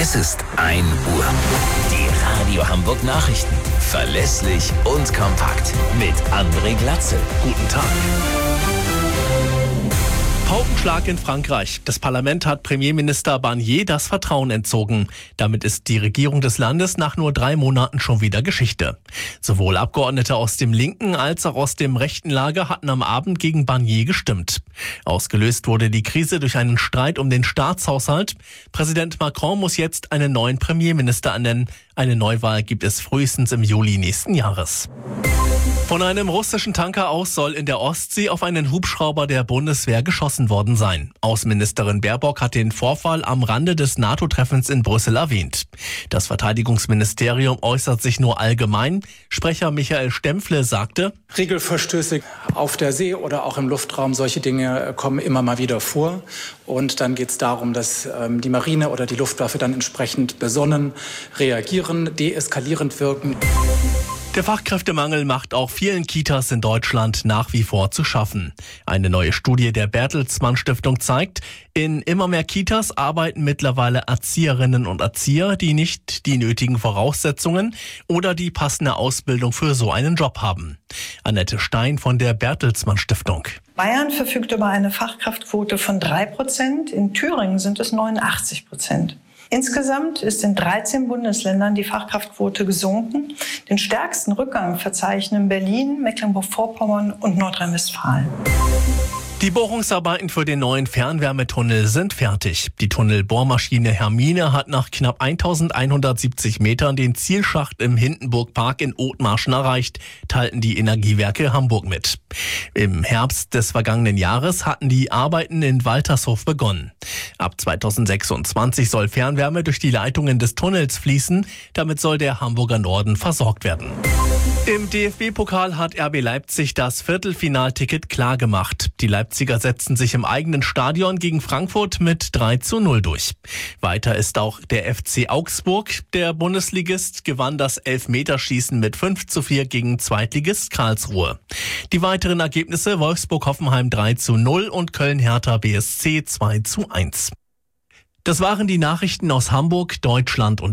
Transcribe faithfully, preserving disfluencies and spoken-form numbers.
Es ist ein Uhr. Die Radio Hamburg Nachrichten. Verlässlich und kompakt. Mit André Glatzel. Guten Tag. Paukenschlag in Frankreich. Das Parlament hat Premierminister Barnier das Vertrauen entzogen. Damit ist die Regierung des Landes nach nur drei Monaten schon wieder Geschichte. Sowohl Abgeordnete aus dem linken als auch aus dem rechten Lager hatten am Abend gegen Barnier gestimmt. Ausgelöst wurde die Krise durch einen Streit um den Staatshaushalt. Präsident Macron muss jetzt einen neuen Premierminister ernennen. Eine Neuwahl gibt es frühestens im Juli nächsten Jahres. Von einem russischen Tanker aus soll in der Ostsee auf einen Hubschrauber der Bundeswehr geschossen worden sein. Außenministerin Baerbock hat den Vorfall am Rande des NATO-Treffens in Brüssel erwähnt. Das Verteidigungsministerium äußert sich nur allgemein. Sprecher Michael Stempfle sagte: Regelverstöße auf der See oder auch im Luftraum, solche Dinge kommen immer mal wieder vor. Und dann geht es darum, dass ähm, die Marine oder die Luftwaffe dann entsprechend besonnen reagieren, deeskalierend wirken. Der Fachkräftemangel macht auch vielen Kitas in Deutschland nach wie vor zu schaffen. Eine neue Studie der Bertelsmann Stiftung zeigt, in immer mehr Kitas arbeiten mittlerweile Erzieherinnen und Erzieher, die nicht die nötigen Voraussetzungen oder die passende Ausbildung für so einen Job haben. Annette Stein von der Bertelsmann Stiftung. Bayern verfügt über eine Fachkraftquote von drei Prozent, in Thüringen sind es neunundachtzig Prozent. Insgesamt ist in dreizehn Bundesländern die Fachkraftquote gesunken. Den stärksten Rückgang verzeichnen Berlin, Mecklenburg-Vorpommern und Nordrhein-Westfalen. Die Bohrungsarbeiten für den neuen Fernwärmetunnel sind fertig. Die Tunnelbohrmaschine Hermine hat nach knapp eintausendeinhundertsiebzig Metern den Zielschacht im Hindenburgpark in Othmarschen erreicht, teilten die Energiewerke Hamburg mit. Im Herbst des vergangenen Jahres hatten die Arbeiten in Waltershof begonnen. Ab zweitausendsechsundzwanzig soll Fernwärme durch die Leitungen des Tunnels fließen. Damit soll der Hamburger Norden versorgt werden. Im D F B-Pokal hat R B Leipzig das Viertelfinalticket klargemacht. Die Leipziger setzten sich im eigenen Stadion gegen Frankfurt mit drei zu null durch. Weiter ist auch der F C Augsburg. Der Bundesligist gewann das Elfmeterschießen mit fünf zu vier gegen Zweitligist Karlsruhe. Die weiteren Ergebnisse: Wolfsburg-Hoffenheim drei zu null und Köln-Hertha B S C zwei zu eins. Das waren die Nachrichten aus Hamburg, Deutschland und